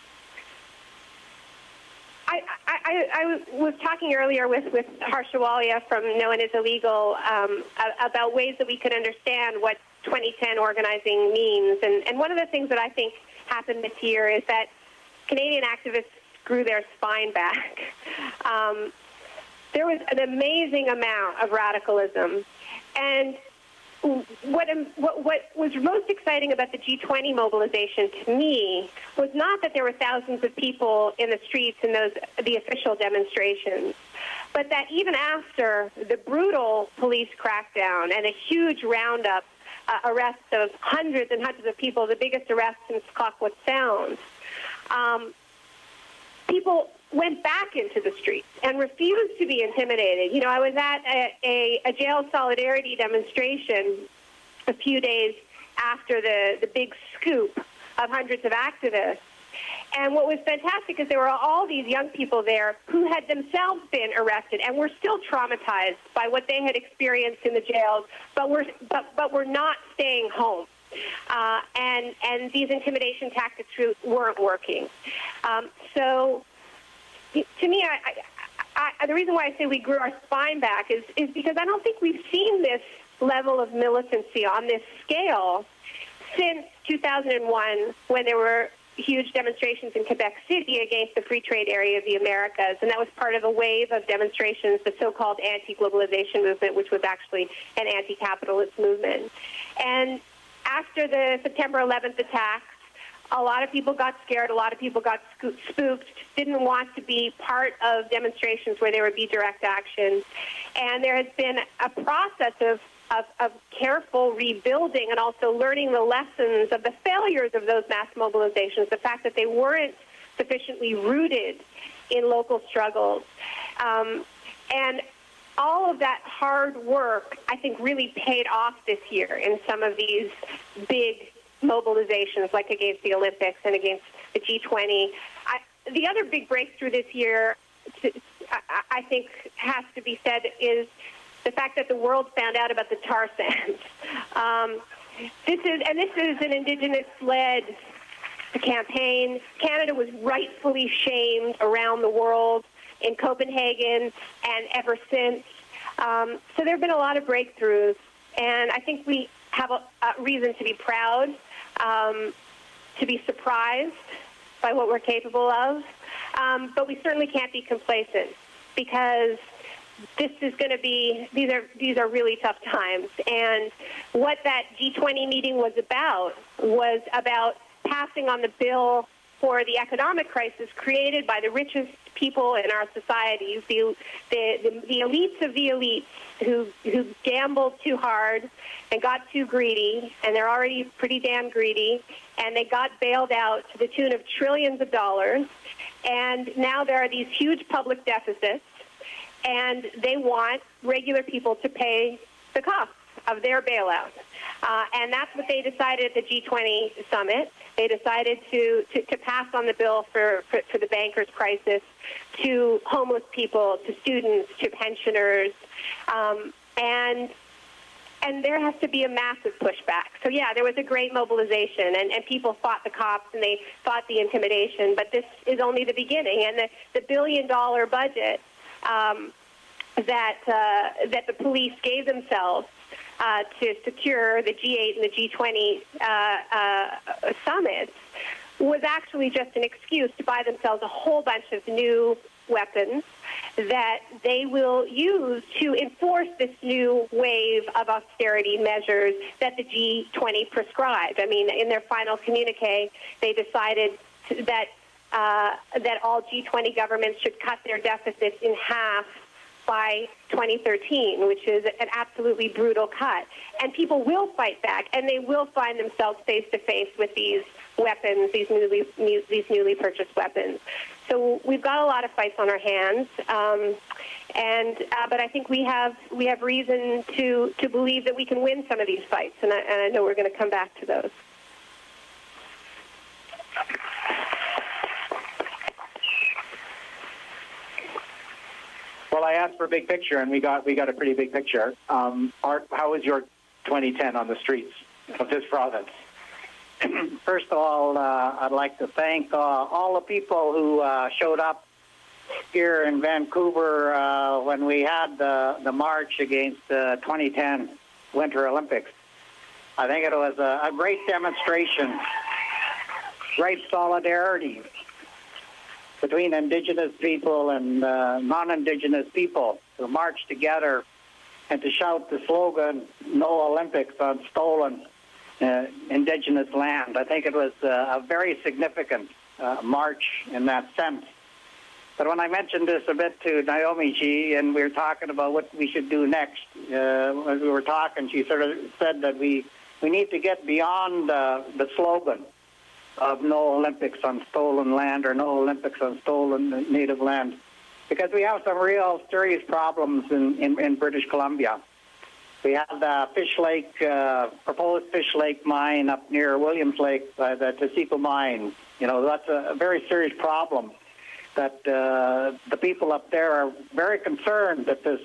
I, I, I was talking earlier with, with Harsha Walia from No One Is Illegal um, about ways that we could understand what twenty ten organizing means. And, and one of the things that I think happened this year is that Canadian activists grew their spine back. Um, there was an amazing amount of radicalism. And What, what what was most exciting about the G twenty mobilization to me was not that there were thousands of people in the streets in those the official demonstrations, but that even after the brutal police crackdown and a huge roundup, uh, arrest of hundreds and hundreds of people, the biggest arrest since Clayoquot Sound, um, people went back into the streets and refused to be intimidated. You know, I was at a, a, a jail solidarity demonstration a few days after the, the big scoop of hundreds of activists. And what was fantastic is there were all these young people there who had themselves been arrested and were still traumatized by what they had experienced in the jails, but were, but, but were not staying home. Uh, and, and these intimidation tactics weren't working. Um, so... To me, I, I, I, the reason why I say we grew our spine back is, is because I don't think we've seen this level of militancy on this scale since two thousand one, when there were huge demonstrations in Quebec City against the free trade area of the Americas. And that was part of a wave of demonstrations, the so-called anti-globalization movement, which was actually an anti-capitalist movement. And after the September eleventh attacks, a lot of people got scared. A lot of people got spooked, didn't want to be part of demonstrations where there would be direct action. And there has been a process of, of, of careful rebuilding and also learning the lessons of the failures of those mass mobilizations, the fact that they weren't sufficiently rooted in local struggles. Um, and all of that hard work, I think, really paid off this year in some of these big mobilizations, like against the Olympics and against the G twenty. I, the other big breakthrough this year, to, I, I think, has to be said, is the fact that the world found out about the tar sands. Um, this is, and this is an Indigenous-led campaign. Canada was rightfully shamed around the world, in Copenhagen and ever since. Um, so there have been a lot of breakthroughs, and I think we have a, a reason to be proud, um, to be surprised by what we're capable of. Um, but we certainly can't be complacent, because this is going to be, these are these are really tough times. And what that G twenty meeting was about was about passing on the bill for the economic crisis created by the richest people in our societies, the, the, the, the elites of the elites who, who gambled too hard and got too greedy, and they're already pretty damn greedy, and they got bailed out to the tune of trillions of dollars, and now there are these huge public deficits, and they want regular people to pay the costs of their bailout. Uh, and that's what they decided at the G twenty summit. They decided to, to, to pass on the bill for, for, for the bankers' crisis to homeless people, to students, to pensioners. Um, and and there has to be a massive pushback. So, yeah, there was a great mobilization, and, and people fought the cops and they fought the intimidation. But this is only the beginning. And the, the billion-dollar budget um, that uh, that the police gave themselves Uh, to secure the G eight and the G twenty uh, uh, summits was actually just an excuse to buy themselves a whole bunch of new weapons that they will use to enforce this new wave of austerity measures that the G twenty prescribed. I mean, in their final communique, they decided to, that uh, that all G twenty governments should cut their deficits in half by twenty thirteen, which is an absolutely brutal cut. And people will fight back, and they will find themselves face-to-face with these weapons, these newly new, these newly purchased weapons. So we've got a lot of fights on our hands, um, and uh, but I think we have we have reason to, to believe that we can win some of these fights, and I, and I know we're going to come back to those. Well, I asked for a big picture, and we got we got a pretty big picture. Um, Art, how was your twenty ten on the streets of this province? First of all, uh, I'd like to thank uh, all the people who uh, showed up here in Vancouver uh, when we had the, the march against the twenty ten Winter Olympics. I think it was a, a great demonstration, great solidarity between Indigenous people and uh, non-Indigenous people to march together and to shout the slogan, "No Olympics on Stolen uh, Indigenous Land." I think it was uh, a very significant uh, march in that sense. But when I mentioned this a bit to Naomi G, and we were talking about what we should do next, uh, as we were talking, she sort of said that we, we need to get beyond uh, the slogan of no Olympics on stolen land or no Olympics on stolen native land, because we have some real serious problems in, in, in British Columbia. We have the Fish Lake, uh, proposed Fish Lake mine up near Williams Lake, uh, the Taseko mine. You know, that's a, a very serious problem that uh, the people up there are very concerned that this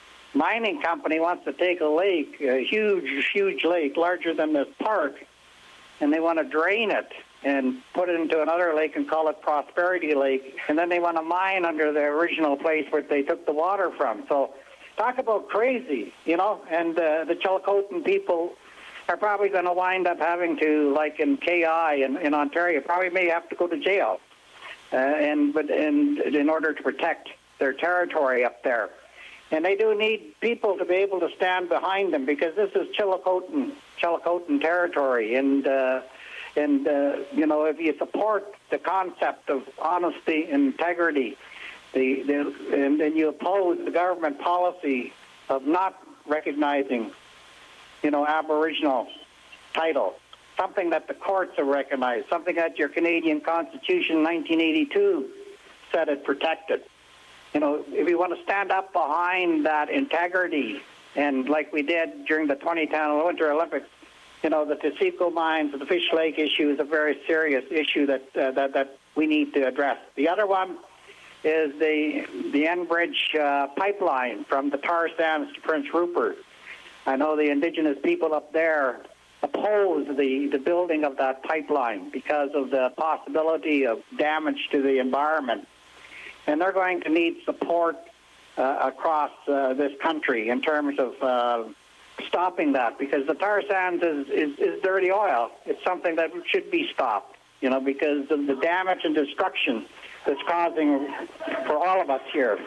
mining company wants to take a lake, a huge, huge lake, larger than this park, and they want to drain it and put it into another lake and call it Prosperity Lake, and then they want to mine under the original place where they took the water from. So talk about crazy, you know, and uh, the Chilcotin people are probably going to wind up having to, like in K I in, in Ontario, probably may have to go to jail uh, and but and in order to protect their territory up there. And they do need people to be able to stand behind them, because this is Chilcotin, Chilcotin territory, and uh, And, uh, you know, if you support the concept of honesty and integrity, the, the, and then you oppose the government policy of not recognizing, you know, Aboriginal title, something that the courts have recognized, something that your Canadian Constitution nineteen eighty-two said it protected. You know, if you want to stand up behind that integrity, and like we did during the twenty ten Winter Olympics, you know, the Taseko mines, the Fish Lake issue is a very serious issue that uh, that, that we need to address. The other one is the the Enbridge uh, pipeline from the tar sands to Prince Rupert. I know the Indigenous people up there oppose the, the building of that pipeline because of the possibility of damage to the environment. And they're going to need support uh, across uh, this country in terms of uh, stopping that, because the tar sands is, is, is dirty oil. It's something that should be stopped, you know, because of the damage and destruction that's causing for all of us here.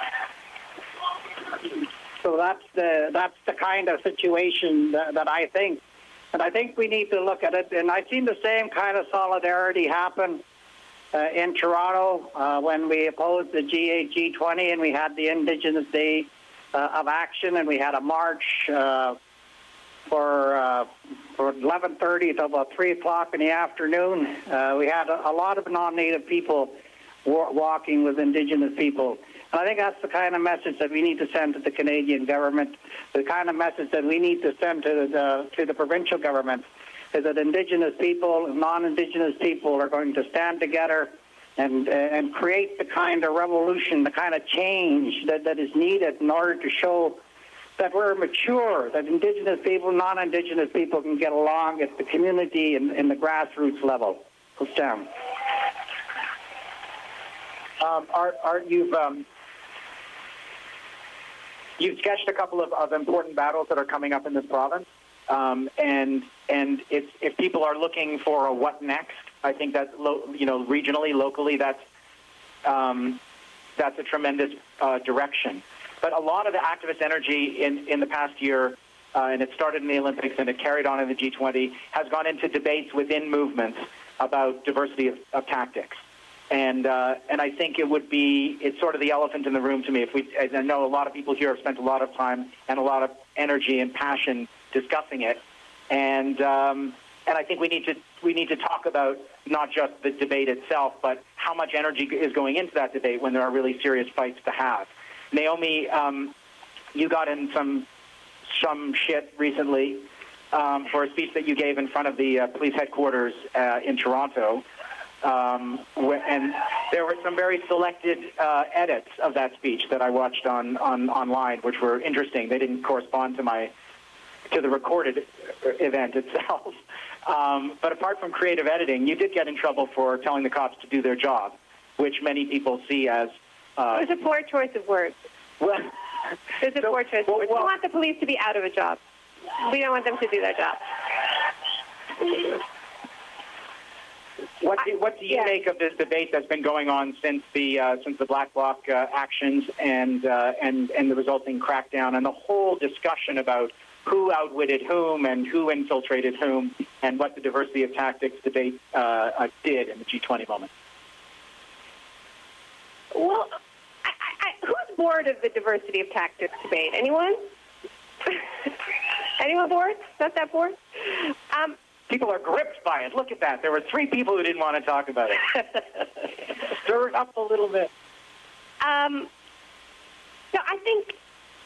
So that's the that's the kind of situation that, that I think, and I think we need to look at it. And I've seen the same kind of solidarity happen uh, in Toronto uh, when we opposed the G eight, G twenty, and we had the Indigenous Day Uh, of action, and we had a march uh, for uh, for eleven thirty to about three o'clock in the afternoon. Uh, we had a, a lot of non-Native people wa- walking with Indigenous people, and I think that's the kind of message that we need to send to the Canadian government, the kind of message that we need to send to the, to the provincial government is that Indigenous people and non-Indigenous people are going to stand together and and create the kind of revolution, the kind of change that, that is needed in order to show that we're mature, that Indigenous people, non-Indigenous people can get along at the community and in the grassroots level. So, Stan. Um, Art, Art, you've um, you've sketched a couple of, of important battles that are coming up in this province, um, and and if if people are looking for a what next, I think that lo- you know regionally, locally, that's um, that's a tremendous uh, direction. But a lot of the activist energy in, in the past year, uh, and it started in the Olympics and it carried on in the G twenty, has gone into debates within movements about diversity of, of tactics. And uh, and I think it would be, it's sort of the elephant in the room to me. If we, I know a lot of people here have spent a lot of time and a lot of energy and passion discussing it. And um, and I think we need to we need to talk about not just the debate itself, but how much energy is going into that debate when there are really serious fights to have. Naomi, um, you got in some some shit recently um, for a speech that you gave in front of the uh, police headquarters uh, in Toronto. Um, wh- and there were some very selected uh, edits of that speech that I watched on, on online, which were interesting. They didn't correspond to my to the recorded event itself. Um, but apart from creative editing, you did get in trouble for telling the cops to do their job, which many people see as Uh, it was a poor choice of words. Well, it was a so, poor choice well, of words. well, we want the police to be out of a job. We don't want them to do their job. What do, what do you yeah. make of this debate that's been going on since the uh, since the Black Bloc uh, actions and uh, and and the resulting crackdown and the whole discussion about who outwitted whom and who infiltrated whom and what the diversity of tactics debate uh, uh, did in the G twenty moment? Well, I, I, who's bored of the diversity of tactics debate? Anyone? Anyone bored? Not that bored? Um, people are gripped by it. Look at that. There were three people who didn't want to talk about it. Stir it up a little bit. Um, no, I think,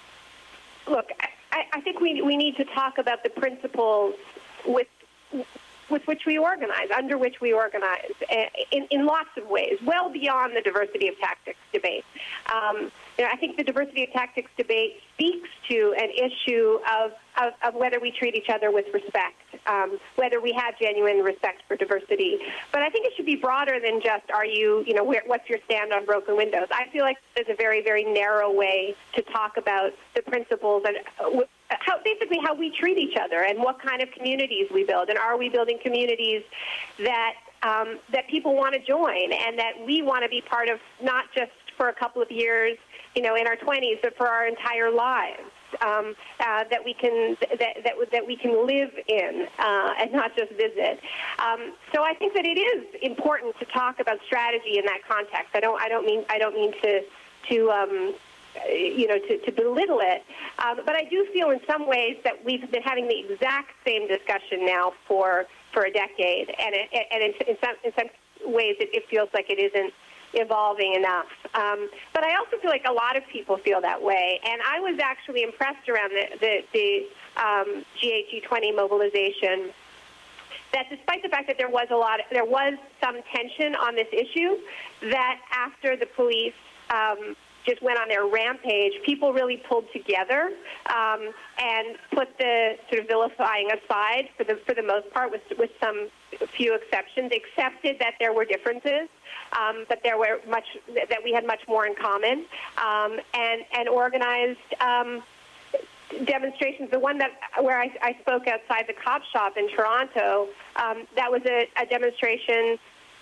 look, I, I think we we need to talk about the principles with with which we organize, under which we organize, in, in lots of ways, well beyond the diversity of tactics debate. Um, you know, I think the diversity of tactics debate speaks to an issue of, of, of whether we treat each other with respect, um, whether we have genuine respect for diversity. But I think it should be broader than just, are you, you know, where, what's your stand on broken windows? I feel like there's a very, very narrow way to talk about the principles and uh, how basically how we treat each other and what kind of communities we build, and are we building communities that um, that people want to join and that we want to be part of, not just for a couple of years, you know, in our twenties, but for our entire lives. Um, uh, that we can that, that that we can live in uh, and not just visit. Um, so I think that it is important to talk about strategy in that context. I don't I don't mean I don't mean to to um, you know, to, to belittle it. Um, but I do feel in some ways that we've been having the exact same discussion now for, for a decade. And, it, and in, in, some, in some ways it, it feels like it isn't evolving enough. Um, but I also feel like a lot of people feel that way. And I was actually impressed around the, the, the um, G eight G twenty mobilization that despite the fact that there was a lot, there was some tension on this issue, that after the police um, just went on their rampage, people really pulled together um, and put the sort of vilifying aside for the for the most part, with with some few exceptions, accepted that there were differences, um, but there were much that we had much more in common, um, and and organized um, demonstrations. The one that where I, I spoke outside the cop shop in Toronto, um, that was a, a demonstration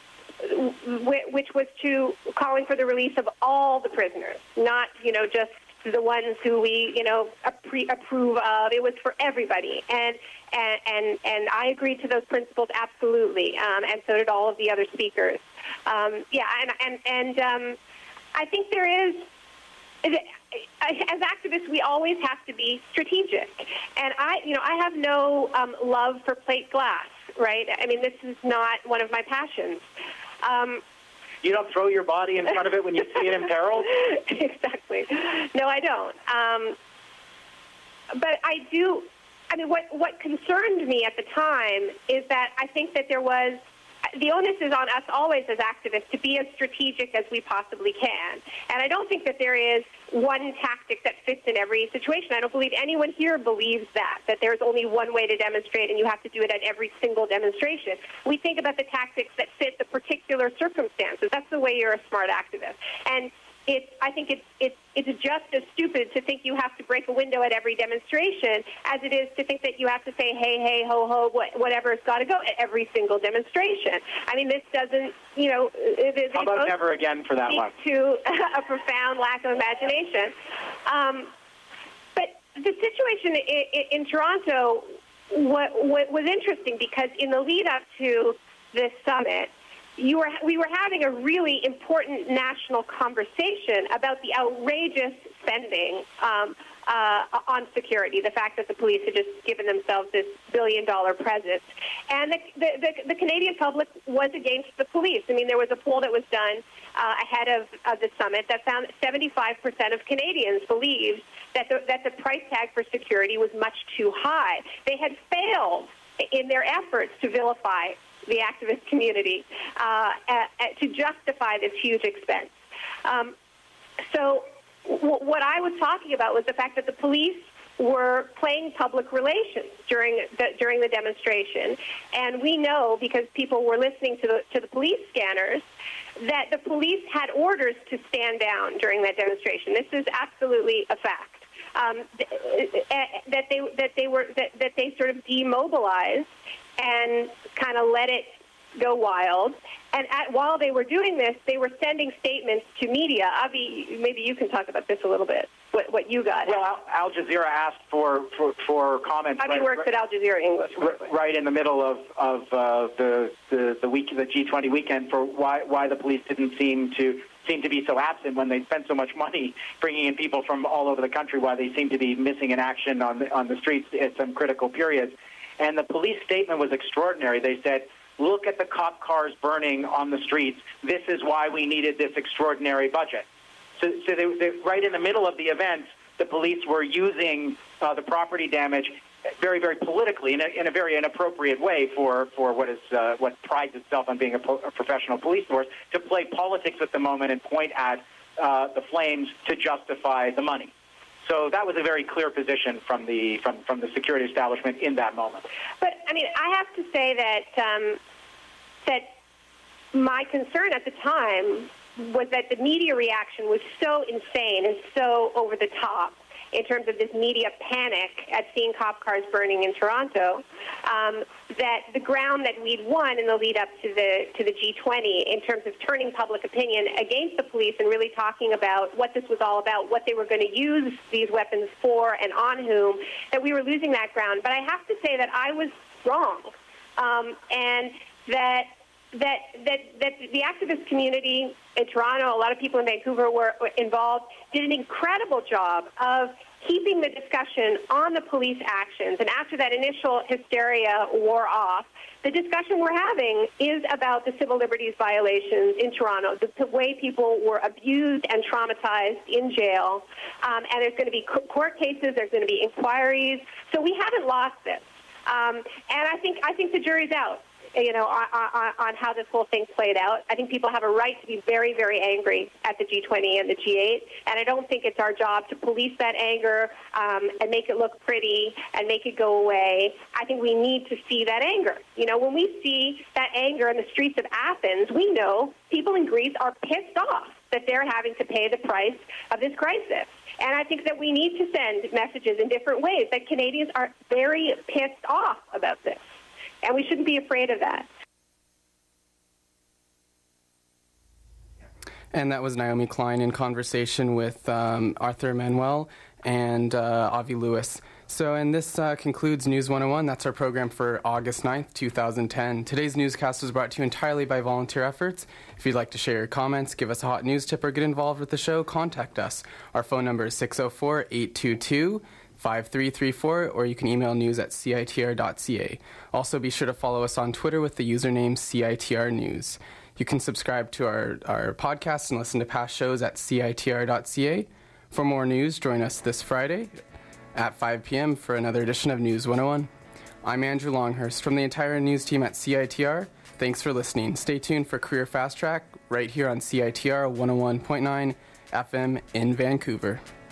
which was to calling for the release of all the prisoners, not, you know, just the ones who we, you know, appre- approve of. It was for everybody. And and and, and I agreed to those principles absolutely, um, and so did all of the other speakers. Um, yeah, and and, and um, I think there is, as activists, we always have to be strategic. And I, you know, I have no um, love for plate glass, right? I mean, this is not one of my passions. Um, you don't throw your body in front of it when you see it in peril? Exactly. No, I don't. Um, but I do. I mean, what what concerned me at the time is that I think that there was. The onus is on us always as activists to be as strategic as we possibly can. And I don't think that there is one tactic that fits in every situation. I don't believe anyone here believes that, that there's only one way to demonstrate and you have to do it at every single demonstration. We think about the tactics that fit the particular circumstances. That's the way you're a smart activist. And it's, I think it's, it's, it's just as stupid to think you have to break a window at every demonstration as it is to think that you have to say, hey, hey, ho, ho, what, whatever's got to go at every single demonstration. I mean, this doesn't, you know... It, How about never again for that one? To a profound lack of imagination. Um, but the situation in, in, in Toronto what, what was interesting because in the lead-up to this summit, You were, we were having a really important national conversation about the outrageous spending um, uh, on security, the fact that the police had just given themselves this billion-dollar present. And the, the, the, the Canadian public was against the police. I mean, there was a poll that was done uh, ahead of, of the summit that found that seventy-five percent of Canadians believed that the, that the price tag for security was much too high. They had failed in their efforts to vilify the activist community uh, at, at, to justify this huge expense. Um, so w- what I was talking about was the fact that the police were playing public relations during the, during the demonstration. And we know, because people were listening to the, to the police scanners, that the police had orders to stand down during that demonstration. This is absolutely a fact. Um, th- that they that they were that, that they sort of demobilized and kind of let it go wild. And at, while they were doing this, they were sending statements to media. Avi, maybe you can talk about this a little bit, what, what you got. Well, Al, Al Jazeera asked for, for, for comments. Avi right, works right, at Al Jazeera English. Right in the middle of, of uh, the, the, the, week, the G twenty weekend for why, why the police didn't seem to seem to be so absent when they spent so much money bringing in people from all over the country, why they seem to be missing in action on the, on the streets at some critical periods. And the police statement was extraordinary. They said, look at the cop cars burning on the streets. This is why we needed this extraordinary budget. So, so they, they, right in the middle of the event, the police were using uh, the property damage very, very politically in a, in a very inappropriate way for, for what is uh, what prides itself on being a, po- a professional police force, to play politics at the moment and point at uh, the flames to justify the money. So that was a very clear position from the from, from the security establishment in that moment. But I mean, I have to say that um, that my concern at the time was that the media reaction was so insane and so over the top in terms of this media panic at seeing cop cars burning in Toronto, um, that the ground that we'd won in the lead up to the to the G twenty in terms of turning public opinion against the police and really talking about what this was all about, what they were going to use these weapons for and on whom, that we were losing that ground. But I have to say that I was wrong, um, and that that that that the activist community in Toronto, a lot of people in Vancouver were involved, did an incredible job of keeping the discussion on the police actions. And after that initial hysteria wore off, the discussion we're having is about the civil liberties violations in Toronto, the, the way people were abused and traumatized in jail. Um, and there's going to be court cases, there's going to be inquiries. So we haven't lost this. Um, and I think I think the jury's out, you know, on, on, on how this whole thing played out. I think people have a right to be very, very angry at the G twenty and the G eight, and I don't think it's our job to police that anger um, and make it look pretty and make it go away. I think we need to see that anger. You know, when we see that anger in the streets of Athens, we know people in Greece are pissed off that they're having to pay the price of this crisis. And I think that we need to send messages in different ways that Canadians are very pissed off about this. And we shouldn't be afraid of that. And that was Naomi Klein in conversation with um, Arthur Manuel and uh, Avi Lewis. So, and this uh, concludes News one oh one. That's our program for August ninth, twenty ten. Today's newscast was brought to you entirely by volunteer efforts. If you'd like to share your comments, give us a hot news tip, or get involved with the show, contact us. Our phone number is six oh four, eight two two, five three three four, or you can email news at c i t r dot c a. Also, be sure to follow us on Twitter with the username C I T R News. You can subscribe to our, our podcast and listen to past shows at c i t r dot c a. For more news, join us this Friday at five p.m. for another edition of News one oh one. I'm Andrew Longhurst from the entire news team at C I T R. Thanks for listening. Stay tuned for Career Fast Track right here on C I T R one oh one point nine F M in Vancouver.